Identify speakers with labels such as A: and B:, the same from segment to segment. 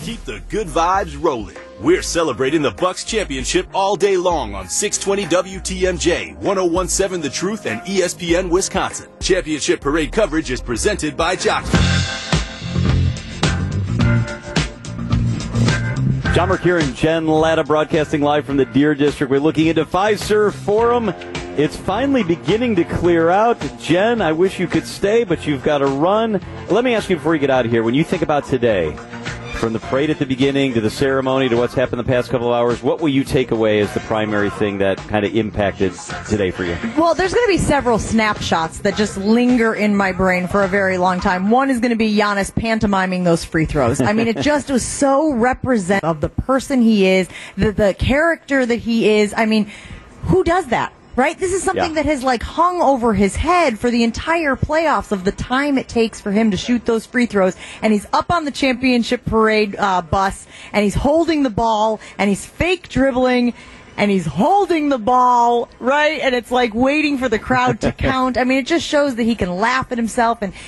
A: keep the good vibes rolling. We're celebrating the Bucks championship all day long on 620 WTMJ, 1017 The Truth, and ESPN Wisconsin. Championship parade coverage is presented by Jockey.
B: John Mercure and Jen Latta broadcasting live from the Deer District. We're looking into Fiserv Forum. It's finally beginning to clear out. Jen, I wish you could stay, but you've got to run. Let me ask you before you get out of here, when you think about today, from the parade at the beginning to the ceremony to what's happened the past couple of hours, what will you take away as the primary thing that kind of impacted today for you?
C: Well, there's going to be several snapshots that just linger in my brain for a very long time. One is going to be Giannis pantomiming those free throws. I mean, it just was so representative of the person he is, the character that he is. I mean, who does that? Right? This is something that has hung over his head for the entire playoffs of the time it takes for him to shoot those free throws. And he's up on the championship parade bus, and he's holding the ball, and he's fake dribbling, and he's holding the ball, right? And it's waiting for the crowd to count. I mean, it just shows that he can laugh at himself, and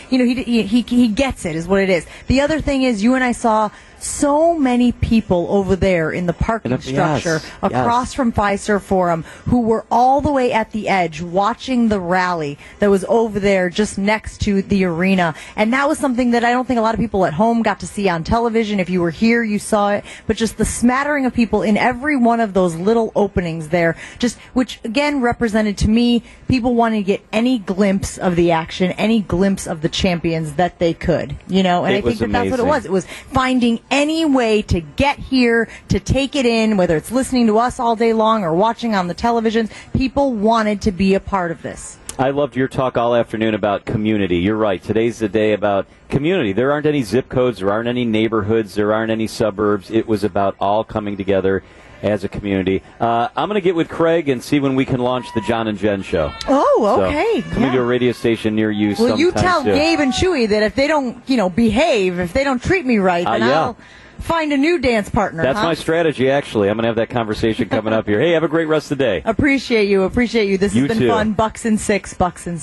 C: he gets it, is what it is. The other thing is, you and I saw so many people over there in the parking structure across from Fiserv Forum who were all the way at the edge watching the rally that was over there just next to the arena. And that was something that I don't think a lot of people at home got to see on television. If you were here, you saw it. But just the smattering of people in every one of those little openings there, which again represented to me people wanting to get any glimpse of the action, any glimpse of the champions that they could. And I think that's what it was. It was finding any way to get here, to take it in, whether it's listening to us all day long or watching on the televisions. People wanted to be a part of this.
B: I loved your talk all afternoon about community. You're right. Today's the day about community. There aren't any zip codes. There aren't any neighborhoods. There aren't any suburbs. It was about all coming together as a community. I'm going to get with Craig and see when we can launch the John and Jen show.
C: Oh, okay.
B: So, coming to a radio station near you sometime.
C: Well, you tell Gabe and Chewy that if they don't, behave, if they don't treat me right, then I'll find a new dance partner.
B: That's my strategy, actually. I'm going to have that conversation coming up here. Hey, have a great rest of the day.
C: Appreciate you. This has been fun. Bucks in 6.
B: Bucks in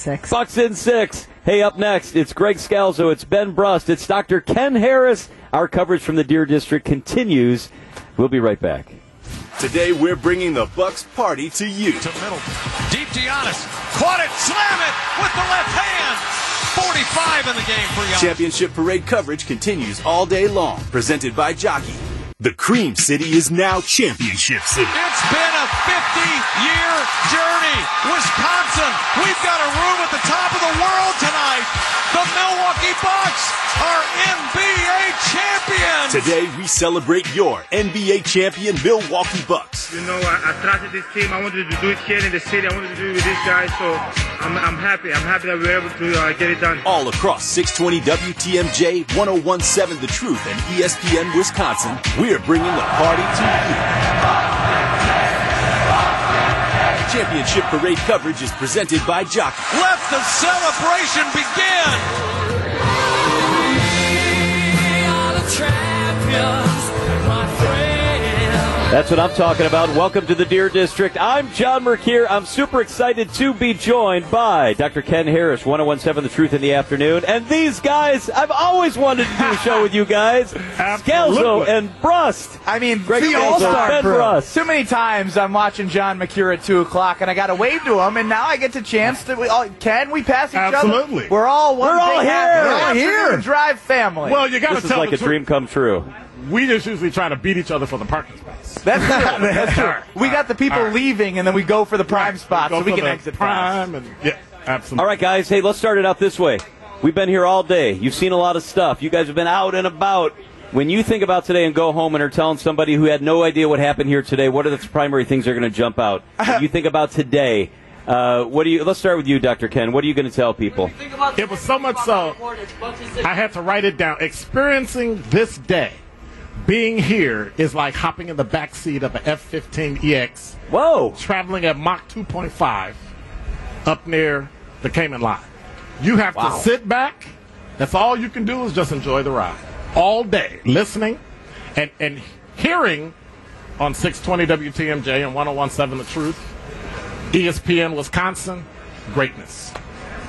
B: 6. Hey, up next, it's Greg Scalzo. It's Ben Brust. It's Dr. Ken Harris. Our coverage from the Deer District continues. We'll be right back.
A: Today, we're bringing the Bucks party to you.
D: To middle. Deep to Giannis. Caught it. Slam it with the left hand. 45 in the game for Giannis.
A: Championship parade coverage continues all day long. Presented by Jockey. The Cream City is now Championship City.
D: It's been a 50-year journey. Wisconsin, we've got a room at the top of the world tonight. The Milwaukee Bucks are NBA champions.
A: Today, we celebrate your NBA champion Milwaukee Bucks.
E: I trusted this team. I wanted to do it here in the city. I wanted to do it with these guys, so I'm happy. I'm happy that we were able to get it done.
A: All across 620 WTMJ, 1017 The Truth, and ESPN Wisconsin, we're bringing the party to you. Championship parade coverage is presented by Jockey.
D: Let the celebration begin.
F: We are the champions, my friend.
B: That's what I'm talking about. Welcome to the Deer District. I'm John Mercure. I'm super excited to be joined by Dr. Ken Harris, 1017 The Truth in the afternoon. And these guys, I've always wanted to do a show with you guys. Scalzo and Brust.
G: I mean,
B: Greg
G: the all-star
B: Ben
G: crew.
B: Brust.
G: Too many times I'm watching John Mercure at 2 o'clock, and I got to wave to him, and now I get the chance to. Ken, we pass each
H: Absolutely.
G: other. We're all one.
B: We're all
G: big
B: here.
G: happy
B: We're all
G: afternoon drive family.
H: Well, you got to
B: This is
H: tell
B: like
H: the
B: a dream come true.
H: We just usually try to beat each other for the parking spots.
G: That's true. That's true. We got the people leaving, and then we go for the prime spot so we can exit
H: prime. And, yeah, absolutely.
B: All right, guys. Hey, let's start it out this way. We've been here all day. You've seen a lot of stuff. You guys have been out and about. When you think about today and go home and are telling somebody who had no idea what happened here today, what are the primary things that are going to jump out? When you think about today, let's start with you, Dr. Ken. What are you going to tell people?
H: It was so much so, I had to write it down. Experiencing this day, being here, is like hopping in the back seat of an F-15EX.
B: Whoa!
H: Traveling at Mach 2.5 up near the Cayman line. You have to sit back. That's all you can do is just enjoy the ride. All day, listening and hearing on 620 WTMJ and 1017 The Truth, ESPN Wisconsin, greatness.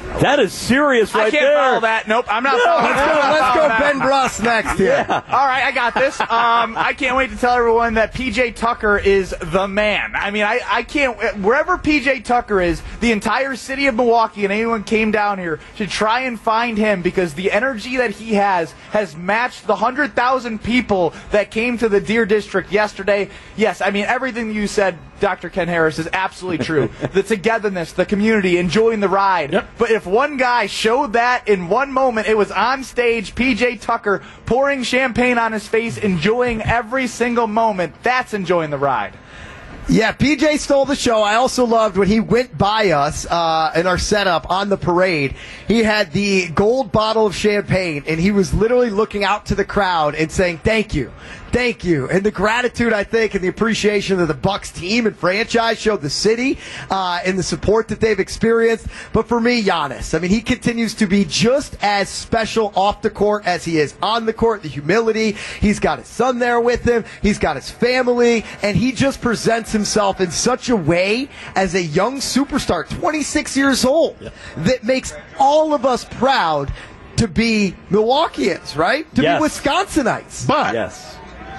B: That is serious right there.
G: I can't follow that. Nope, I'm not following that.
I: Let's go Ben Bruss next here.
B: Yeah.
G: All right, I got this. I can't wait to tell everyone that PJ Tucker is the man. I mean, I can't. Wherever PJ Tucker is, the entire city of Milwaukee and anyone came down here should try and find him because the energy that he has matched the 100,000 people that came to the Deer District yesterday. Yes, I mean, everything you said, Dr. Ken Harris, is absolutely true. The togetherness, the community, enjoying the ride.
H: Yep.
G: But if one guy showed that in one moment, it was on stage, PJ Tucker pouring champagne on his face, enjoying every single moment. That's enjoying the ride.
I: Yeah, PJ stole the show. I also loved when he went by us in our setup on the parade. He had the gold bottle of champagne, and he was literally looking out to the crowd and saying, thank you. Thank you. And the gratitude, I think, and the appreciation that the Bucks team and franchise showed the city and the support that they've experienced. But for me, Giannis, I mean, he continues to be just as special off the court as he is on the court. The humility. He's got his son there with him. He's got his family. And he just presents himself in such a way as a young superstar, 26 years old, that makes all of us proud to be Milwaukeeans, right? To be Wisconsinites.
H: But
B: yes.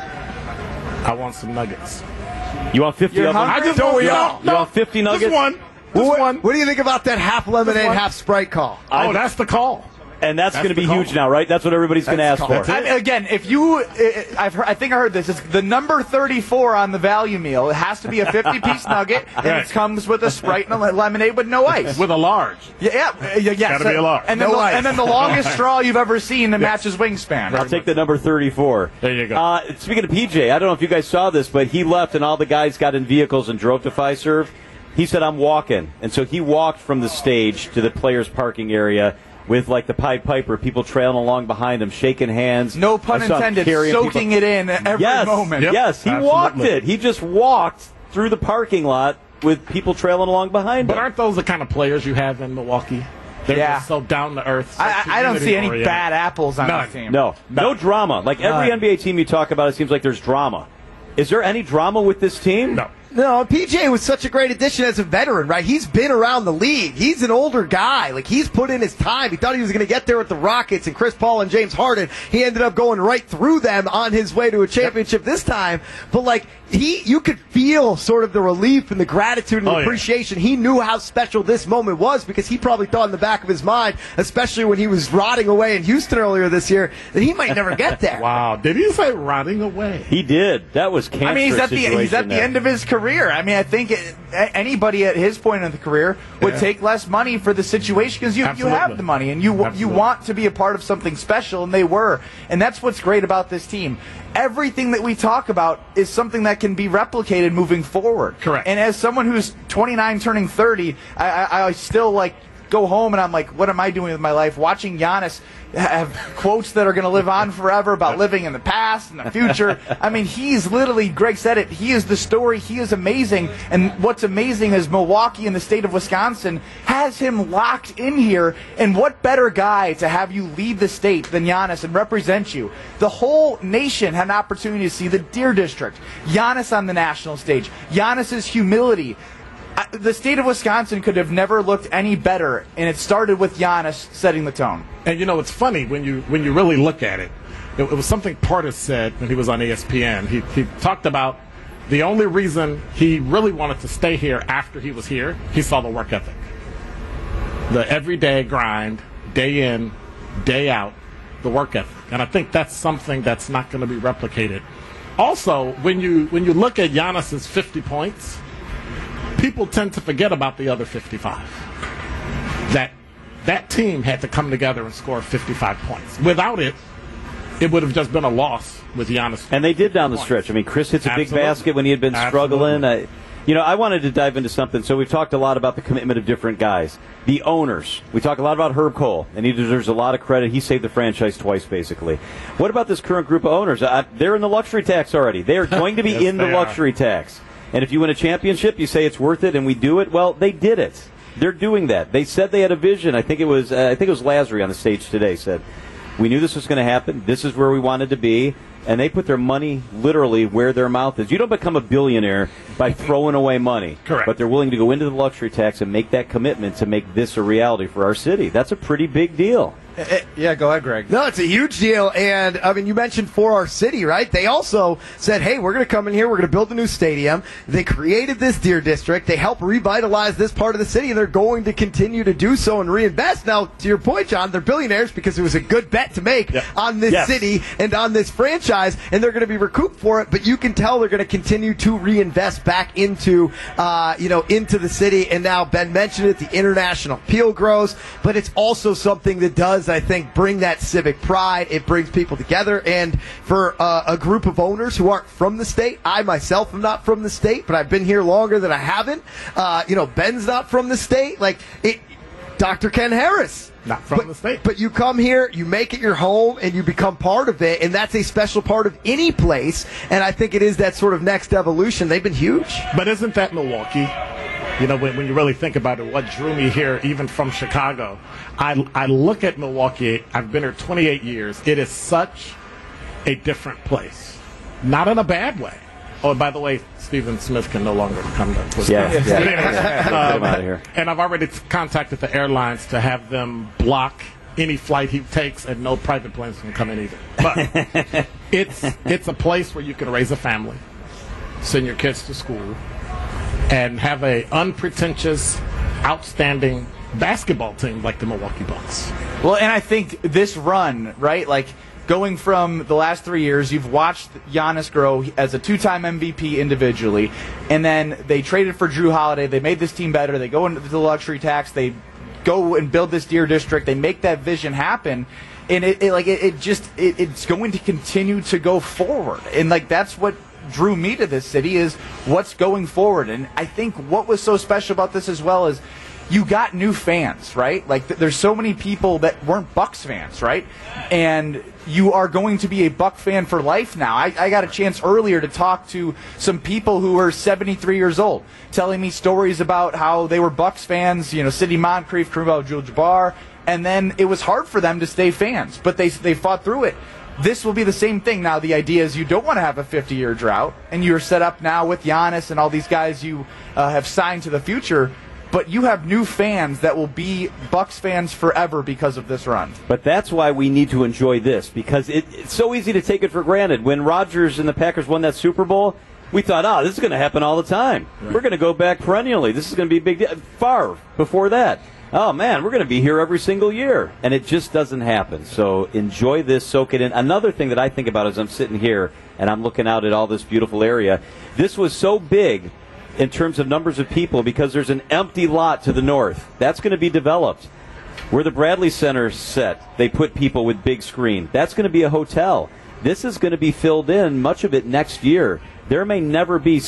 H: I want some nuggets.
B: You want 50 of them?
H: I just
I: Don't
H: want,
I: we all?
B: You want 50 nuggets?
H: Just one.
I: What do you think about that half lemonade, half Sprite call?
H: Oh, that's the call.
B: And that's going to be
H: the
B: huge
H: call.
B: now, right? That's what everybody's going to ask for.
G: I mean, again, if you, I think I heard this. It's the number 34 on the value meal. It has to be a 50-piece nugget, and it comes with a Sprite and a lemonade with no ice.
H: With a large.
G: Yes.
H: Gotta be a large.
G: And then, and then the longest straw you've ever seen that matches wingspan.
B: I'll take the number 34.
H: There you go.
B: Speaking of PJ, I don't know if you guys saw this, but he left and all the guys got in vehicles and drove to Fiserv. He said, I'm walking. And so he walked from the stage to the players' parking area with like the Pied Piper, people trailing along behind him, shaking hands.
G: No pun intended, soaking it in every moment.
B: Yep, yes, he walked it. He just walked through the parking lot with people trailing along behind him.
H: But aren't those the kind of players you have in Milwaukee? They're just so down to earth. So
G: I don't see any bad apples on this team.
B: No drama. Like every NBA team you talk about, it seems like there's drama. Is there any drama with this team?
I: No, PJ was such a great addition as a veteran, right? He's been around the league. He's an older guy. Like, he's put in his time. He thought he was going to get there with the Rockets and Chris Paul and James Harden. He ended up going right through them on his way to a championship this time. But, like, you could feel sort of the relief and the gratitude and the appreciation. He knew how special this moment was because he probably thought in the back of his mind, especially when he was rotting away in Houston earlier this year, that he might never get there.
H: Wow. Did he say rotting away?
B: He did. That was cancerous.
G: I mean, he's at the end of his career. I mean, I think anybody at his point in the career would take less money for the situation because you have the money and you want to be a part of something special, and they were. And that's what's great about this team. Everything that we talk about is something that can be replicated moving forward.
H: Correct.
G: And as someone who's 29 turning 30, I still like go home and I'm like, what am I doing with my life? Watching Giannis have quotes that are going to live on forever about living in the past and the future. I mean, he's literally, Greg said it, he is the story. He is amazing. And what's amazing is Milwaukee and the state of Wisconsin has him locked in here. And what better guy to have you lead the state than Giannis and represent you? The whole nation had an opportunity to see the Deer District, Giannis on the national stage, Giannis's humility. The state of Wisconsin could have never looked any better, and it started with Giannis setting the tone.
H: And you know, it's funny when you really look at it. It was something Portis said when he was on ESPN. He talked about the only reason he really wanted to stay here after he was here, he saw the work ethic. The everyday grind, day in, day out, the work ethic. And I think that's something that's not going to be replicated. Also, when you look at Giannis's 50 points, people tend to forget about the other 55. That team had to come together and score 55 points. Without it, it would have just been a loss with Giannis.
B: And they did down the stretch. I mean, Chris hits a big basket when he had been struggling. I wanted to dive into something. So we've talked a lot about the commitment of different guys. The owners. We talk a lot about Herb Cole, and he deserves a lot of credit. He saved the franchise twice, basically. What about this current group of owners? They're in the luxury tax already. They are going to be
H: Yes,
B: in the luxury tax. And if you win a championship, you say it's worth it, and we do it. Well, they did it. They're doing that. They said they had a vision. I think it was Lazary on the stage today said, we knew this was going to happen. This is where we wanted to be. and they put their money literally where their mouth is. You don't become a billionaire by throwing away money.
H: Correct.
B: But they're willing to go into the luxury tax and make that commitment to make this a reality for our city. That's a pretty big deal.
G: Yeah, go ahead, Greg.
I: No, it's a huge deal, and I mean, you mentioned for our city, right? They also said, hey, we're going to come in here, we're going to build a new stadium. They created this Deer District. They help revitalize this part of the city, and they're going to continue to do so and reinvest. Now, to your point, John, they're billionaires because it was a good bet to make on this city and on this franchise, and they're going to be recouped for it, but you can tell they're going to continue to reinvest back into, into the city, and now Ben mentioned it, the international appeal grows, but it's also something that does, I think, bring that civic pride. It brings people together. And for a group of owners who aren't from the state, I myself am not from the state, but I've been here longer than I haven't. Ben's not from the state. Dr. Ken Harris.
H: Not from the state.
I: But you come here, you make it your home, and you become part of it, and that's a special part of any place. And I think it is that sort of next evolution. They've been huge.
H: But isn't that Milwaukee? When you really think about it, what drew me here, even from Chicago, I look at Milwaukee. I've been here 28 years. It is such a different place. Not in a bad way. Oh, by the way, Stephen Smith can no longer come to Wisconsin.
B: Get him out of here.
H: And I've already contacted the airlines to have them block any flight he takes, and no private planes can come in either. But it's a place where you can raise a family, send your kids to school, and have a unpretentious, outstanding basketball team like the Milwaukee Bucks.
G: Well, and I think this run, right, going from the last 3 years, you've watched Giannis grow as a two-time MVP individually, and then they traded for Drew Holiday. They made this team better. They go into the luxury tax. They go and build this Deer District. They make that vision happen, and it's going to continue to go forward. And that's what drew me to this city, is what's going forward. And I think what was so special about this as well is you got new fans, right? There's so many people that weren't Bucks fans, right? And you are going to be a Buck fan for life now. I got a chance earlier to talk to some people who were 73 years old, telling me stories about how they were Bucks fans, Sidney Moncrief, Kareem Abdul-Jabbar, and then it was hard for them to stay fans, but they fought through it. This will be the same thing. Now, the idea is you don't want to have a 50-year drought, and you're set up now with Giannis and all these guys you have signed to the future, but you have new fans that will be Bucks fans forever because of this run.
B: But that's why we need to enjoy this, because it's so easy to take it for granted. When Rodgers and the Packers won that Super Bowl, we thought, this is going to happen all the time. Right. We're going to go back perennially. This is going to be a big deal. Favre, before that. Oh, man, we're going to be here every single year. And it just doesn't happen. So enjoy this, soak it in. Another thing that I think about as I'm sitting here and I'm looking out at all this beautiful area, this was so big in terms of numbers of people because there's an empty lot to the north. That's going to be developed. Where the Bradley Center set, they put people with big screen. That's going to be a hotel. This is going to be filled in, much of it next year. There may never be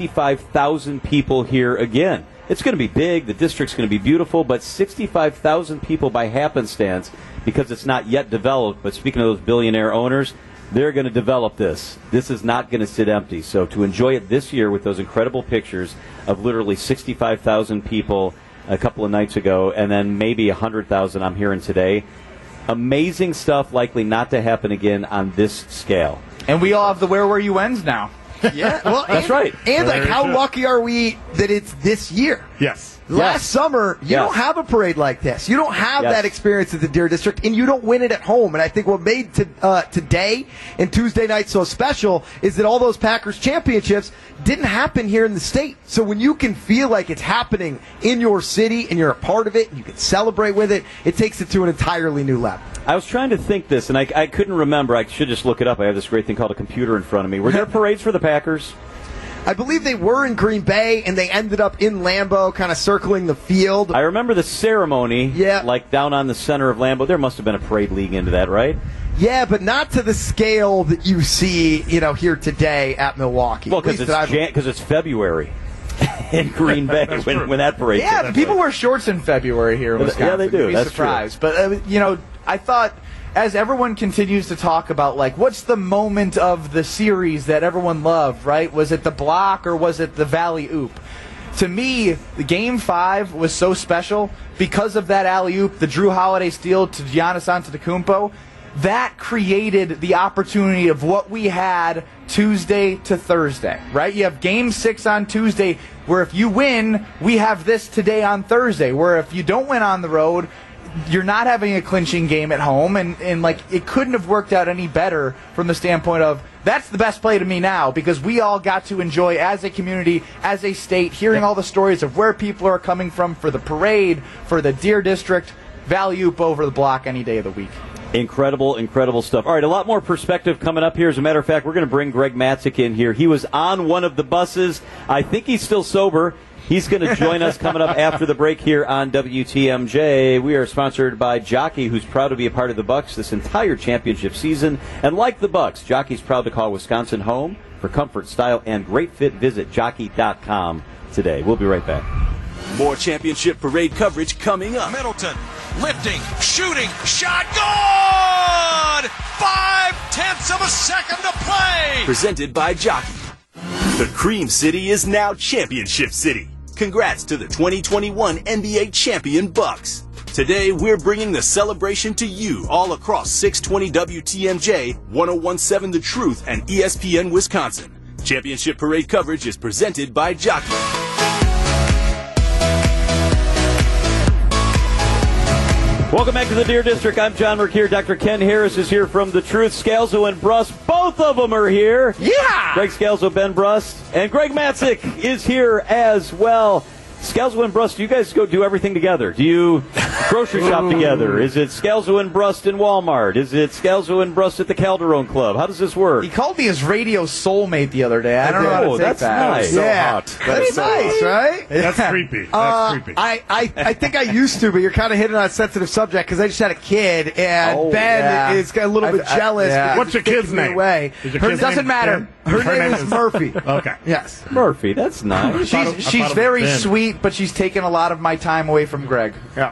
B: 65,000 people here again. It's going to be big. The district's going to be beautiful, but 65,000 people by happenstance because it's not yet developed. But speaking of those billionaire owners, they're going to develop this. This is not going to sit empty. So to enjoy it this year with those incredible pictures of literally 65,000 people a couple of nights ago and then maybe 100,000 I'm hearing today, amazing stuff likely not to happen again on this scale.
G: And we all have the Where Were You ends now.
I: Yeah, well,
B: that's right.
I: And how lucky are we that it's this year?
H: Yes.
I: Last summer, you don't have a parade like this. You don't have that experience at the Deer District, and you don't win it at home. And I think what made today and Tuesday night so special is that all those Packers championships didn't happen here in the state. So when you can feel like it's happening in your city and you're a part of it and you can celebrate with it, it takes it to an entirely new level.
B: I was trying to think this, and I couldn't remember. I should just look it up. I have this great thing called a computer in front of me. Were there parades for the Packers?
I: I believe they were in Green Bay, and they ended up in Lambeau, kind of circling the field.
B: I remember the ceremony, like down on the center of Lambeau. There must have been a parade leading into that, right?
I: Yeah, but not to the scale that you see, here today at Milwaukee.
B: Well, because it's February in Green Bay when that parade.
G: Yeah, people wear shorts in February here in Wisconsin.
B: Yeah, they do.
G: That's surprised. True. But I thought, as everyone continues to talk about, what's the moment of the series that everyone loved, right? Was it the block or was it the Valley Oop? To me, the Game 5 was so special because of that alley-oop, the Drew Holiday steal to Giannis Antetokounmpo. that created the opportunity of what we had Tuesday to Thursday, right? You have Game 6 on Tuesday, where if you win, we have this today on Thursday, where if you don't win on the road, you're not having a clinching game at home, and like, it couldn't have worked out any better from the standpoint of, that's the best play to me now, because we all got to enjoy, as a community, as a state, hearing all the stories of where people are coming from for the parade, for the Deer District, Valley-Oop over the block any day of the week.
B: Incredible, incredible stuff. All right, a lot more perspective coming up here. As a matter of fact, we're going to bring Greg Matzek in here. He was on one of the buses. I think he's still sober. He's going to join us coming up after the break here on WTMJ. We are sponsored by Jockey, who's proud to be a part of the Bucks this entire championship season. And like the Bucks, Jockey's proud to call Wisconsin home. For comfort, style, and great fit, visit Jockey.com today. We'll be right back.
A: More championship parade coverage coming up.
D: Middleton, lifting, shooting, shot, good! 0.5 of a second to play!
A: Presented by Jockey. The Cream City is now Championship City. Congrats to the 2021 NBA champion Bucks. Today, we're bringing the celebration to you all across 620 WTMJ, 1017 The Truth, and ESPN Wisconsin. Championship parade coverage is presented by Jockey.
B: Welcome back to the Deer District. I'm John Mercure. Dr. Ken Harris is here from The Truth. Scalzo and Brust, both of them are here.
G: Yeah!
B: Greg Scalzo, Ben Brust, and Greg Matzek is here as well. Scalzo and Brust, do you guys go do everything together? Do you grocery shop together? Is it Scalzo and Brust in Walmart? Is it Scalzo and Brust at the Calderon Club? How does this work?
G: He called me his radio soulmate the other day. I don't know how to take
B: that's
G: that.
B: nice.
H: So
I: Yeah.
H: hot.
I: That's nice, right?
H: That's creepy. That's creepy.
I: I think I used to, but you're kind of hitting on a sensitive subject because I just had a kid, and Ben is a little bit jealous. because
H: What's your
I: he's
H: kid's
I: taking me
H: name?
I: Away.
H: Is your
I: Her
H: kid's
I: doesn't
H: name
I: matter.
H: Ben?
I: Her name is Murphy.
H: Okay.
I: Yes.
B: Murphy, that's nice.
G: She's very sweet, but she's taken a lot of my time away from Greg.
H: Yeah.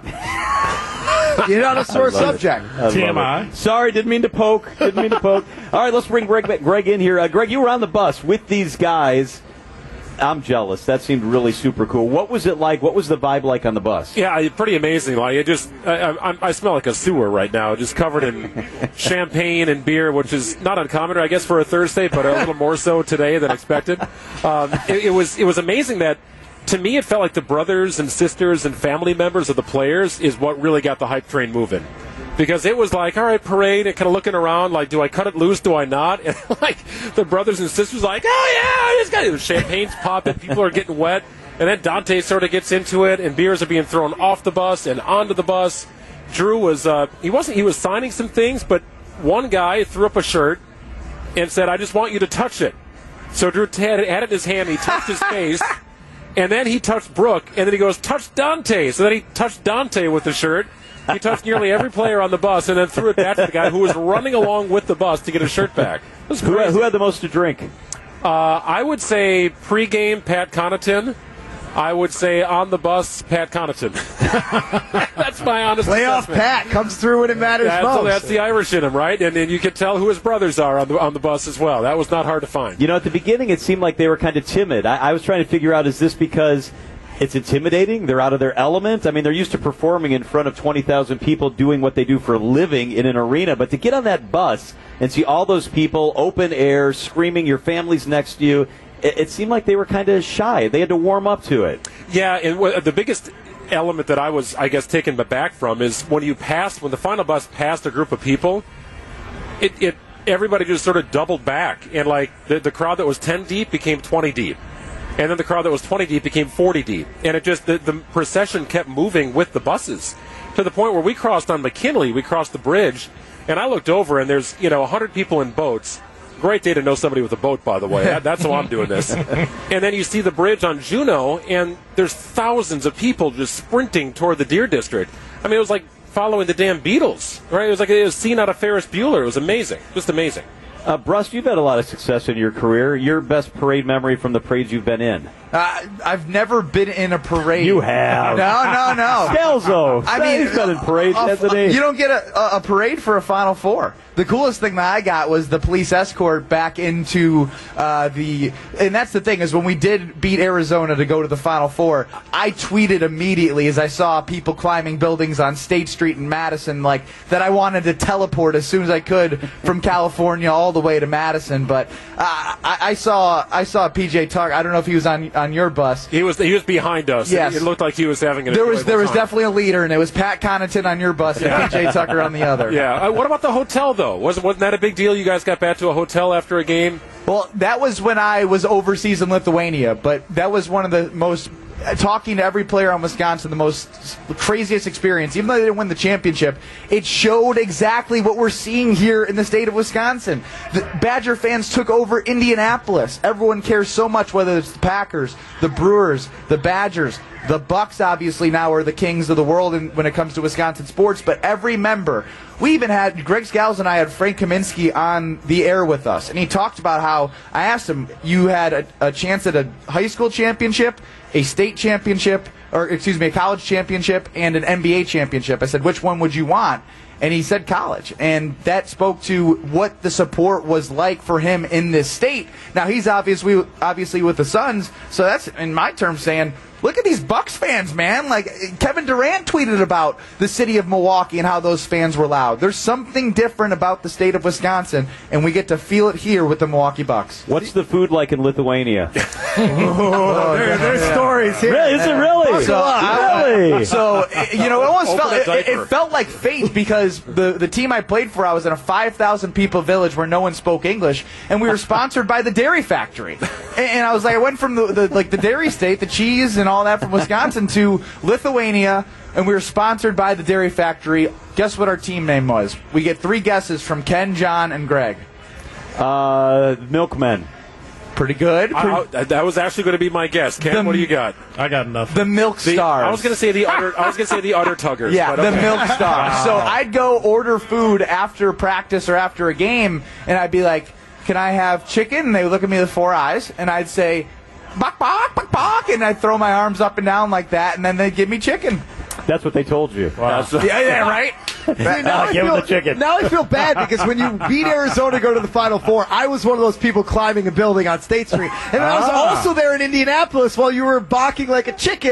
I: You're not a sore subject.
B: I love
H: TMI.
B: it. Sorry, didn't mean to poke. All right, let's bring Greg in here. Greg, you were on the bus with these guys. I'm jealous. That seemed really super cool. What was it like? What was the vibe like on the bus?
J: Yeah, pretty amazing. Like it just, I smell like a sewer right now, just covered in champagne and beer, which is not uncommon, I guess, for a Thursday, but a little more so today than expected. It was amazing that. To me, it felt like the brothers and sisters and family members of the players is what really got the hype train moving. Because it was like, all right, parade, and kind of looking around, like, do I cut it loose, do I not? And, like, the brothers and sisters like, oh, yeah, this guy, champagne's popping, people are getting wet. And then Dante sort of gets into it, and beers are being thrown off the bus and onto the bus. Drew was, he was signing some things, but one guy threw up a shirt and said, I just want you to touch it. So Drew had it in his hand, he touched his face. And then he touched Brooke, and then he goes, touch Dante. So then he touched Dante with the shirt. He touched nearly every player on the bus, and then threw it back to the guy who was running along with the bus to get his shirt back. It was crazy.
B: Who had the most to drink?
J: I would say pregame Pat Connaughton. I would say on the bus Pat Connaughton. That's my honest
I: Playoff
J: assessment.
I: Pat comes through when it matters most.
J: That's the Irish in him, right? And then you can tell who his brothers are on the bus as well. That was not hard to find.
B: You know, at the beginning, it seemed like they were kind of timid. I was trying to figure out, is this because it's intimidating? They're out of their element? I mean, they're used to performing in front of 20,000 people doing what they do for a living in an arena. But to get on that bus and see all those people, open air, screaming, your family's next to you, it seemed like they were kind of shy. They had to warm up to it.
J: Yeah, and the biggest element that I was, I guess, taken back from is when the final bus passed a group of people, everybody just sort of doubled back. And, like, the crowd that was 10 deep became 20 deep. And then the crowd that was 20 deep became 40 deep. And it just, the procession kept moving with the buses to the point where we crossed on McKinley, we crossed the bridge, and I looked over, and there's, 100 people in boats. Great day to know somebody with a boat, by the way. That's how I'm doing this. And then you see the bridge on Juneau, and there's thousands of people just sprinting toward the Deer District. I mean, it was like following the damn Beatles, right? It was like it was seen out of Ferris Bueller. It was amazing. Just amazing.
B: Brust, you've had a lot of success in your career. Your best parade memory from the parades you've been in?
G: I've never been in a parade.
B: You have.
G: No.
B: Scalzo.
G: I mean,
B: he's been in parades, hasn't he?
G: You don't get a parade for a Final Four. the coolest thing that I got was the police escort back into and that's the thing, is when we did beat Arizona to go to the Final Four, I tweeted immediately as I saw people climbing buildings on State Street in Madison, like, that I wanted to teleport as soon as I could from California all the way to Madison. But I saw PJ Tucker. I don't know if he was on your bus.
J: He was behind us.
G: Yes.
J: It looked like he was having an
G: There was
J: time.
G: definitely a leader, and it was Pat Connaughton on your bus and PJ Tucker on the other.
J: Yeah. What about the hotel, though? Wasn't that a big deal? You guys got back to a hotel after a game?
G: Well, that was when I was overseas in Lithuania, but that was one of the most, talking to every player on Wisconsin, the most craziest experience. Even though they didn't win the championship, it showed exactly what we're seeing here in the state of Wisconsin. The Badger fans took over Indianapolis. Everyone cares so much, whether it's the Packers, the Brewers, the Badgers. The Bucks obviously now are the kings of the world when it comes to Wisconsin sports, but every member. We even had, Greg Scales and I had Frank Kaminsky on the air with us, and he talked about how, I asked him, you had a chance at a high school championship, a state championship, or excuse me, a college championship, and an NBA championship. I said, which one would you want? And he said college. And that spoke to what the support was like for him in this state. Now, he's obviously with the Suns, so that's, in my terms, saying, look at these Bucks fans, man. Like, Kevin Durant tweeted about the city of Milwaukee and how those fans were loud. There's something different about the state of Wisconsin, and we get to feel it here with the Milwaukee Bucks.
B: What's the food like in Lithuania?
I: There's stories here.
B: Really? Is it really?
G: So, you know, it felt like fate, because the team I played for, I was in a 5,000 people village where no one spoke English, and we were sponsored by the Dairy Factory. And I was like, I went from the dairy state, the cheese and all that from Wisconsin, to Lithuania, and we were sponsored by the Dairy Factory. Guess what our team name was? We get 3 guesses from Ken, John, and Greg.
B: Milkmen.
G: Pretty good.
J: That was actually going to be my guess. Ken, what do you got?
H: I got nothing.
G: The Milk Stars.
J: I was going to say the Udder Tuggers.
G: Yeah,
J: but
G: the
J: okay.
G: Milk Stars. So I'd go order food after practice or after a game, and I'd be like, can I have chicken? And they would look at me with 4 eyes, and I'd say, bok, bok, bok, bok, and I'd throw my arms up and down like that, and then they'd give me chicken.
B: That's what they told you.
J: Wow.
G: Yeah, right?
B: Give him the chicken.
I: Now I feel bad because when you beat Arizona to go to the Final Four, I was one of those people climbing a building on State Street. And I was also there in Indianapolis while you were barking like a chicken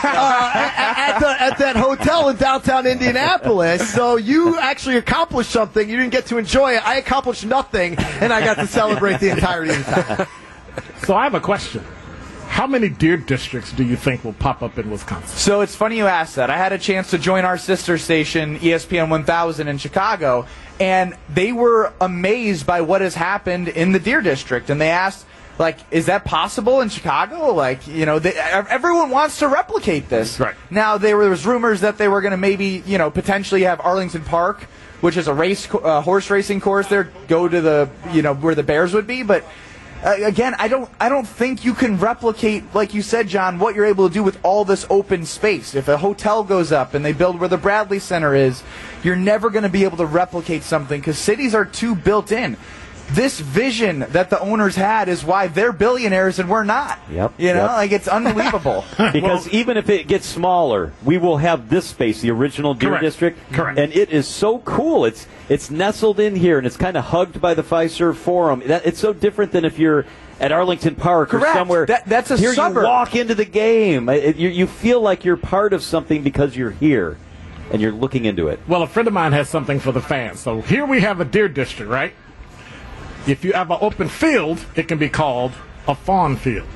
I: at that hotel in downtown Indianapolis. So you actually accomplished something. You didn't get to enjoy it. I accomplished nothing, and I got to celebrate the entirety of the time.
H: So I have a question. How many Deer districts do you think will pop up in Wisconsin?
G: So it's funny you asked that. I had a chance to join our sister station, ESPN 1000 in Chicago, and they were amazed by what has happened in the Deer District. And they asked, like, is that possible in Chicago? Like, you know, everyone wants to replicate this.
H: Right.
G: Now, there was rumors that they were going to maybe, you know, potentially have Arlington Park, which is a horse racing course there, go to the, you know, where the Bears would be, but again, I don't think you can replicate, like you said, John, what you're able to do with all this open space. If a hotel goes up and they build where the Bradley Center is, you're never going to be able to replicate something because cities are too built in. This vision that the owners had is why they're billionaires and we're not.
B: Yep.
G: You know, like, it's unbelievable.
B: Because even if it gets smaller, we will have this space, the original Deer
H: Correct.
B: District.
H: Correct.
B: And it is so cool. It's nestled in here, and it's kind of hugged by the Fiserv Forum. It's so different than if you're at Arlington Park
G: Correct.
B: or somewhere.
G: That's a
B: here
G: suburb.
B: You walk into the game. You feel like you're part of something because you're here, and you're looking into it.
H: Well, a friend of mine has something for the fans. So here we have a Deer district, right? If you have an open field, it can be called a fawn field.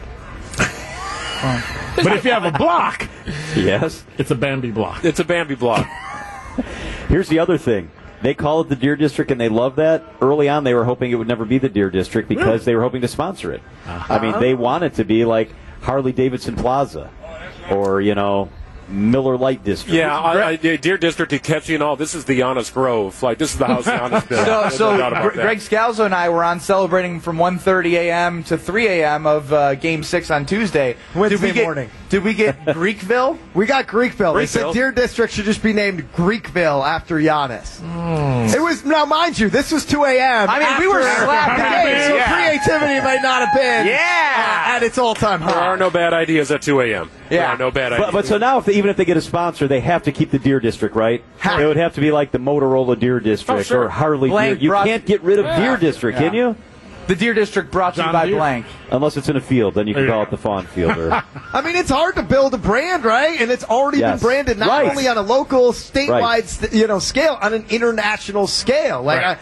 H: But if you have a block,
B: Yes.
H: it's a Bambi block.
J: It's a Bambi block.
B: Here's the other thing. They call it the Deer District, and they love that. Early on, they were hoping it would never be the Deer District because they were hoping to sponsor it. I mean, they want it to be like Harley-Davidson Plaza or, you know, Miller Lite District.
J: Yeah, Deer District, to catch you and all, this is the Giannis Grove. Like, this is the house Giannis built.
G: So
J: No doubt about that.
G: Greg Scalzo and I were on celebrating from 1:30 a.m. to 3 a.m. of Game 6 on Tuesday.
I: Wednesday morning.
G: Did we get Greekville?
I: We got Greekville. They said
J: Greekville?
I: Deer District should just be named Greekville after Giannis. It was, now mind you, this was 2 a.m.
G: I mean, we were
I: after
G: slapping
I: the game,
G: days,
I: so
G: yeah.
I: creativity might not have been at its all-time high.
J: There are no bad ideas at 2 a.m. There are no bad ideas.
B: But so now, even if they get a sponsor, they have to keep the Deer District, right? It would have to be like the Motorola Deer District or Harley Deer. You can't get rid of Deer District, can you?
G: The Deer District brought to you by blank.
B: Unless it's in a field, then you can call it the Fawn Field.
I: I mean, it's hard to build a brand, right? And it's already been branded not only on a local, statewide, scale, on an international scale. Like,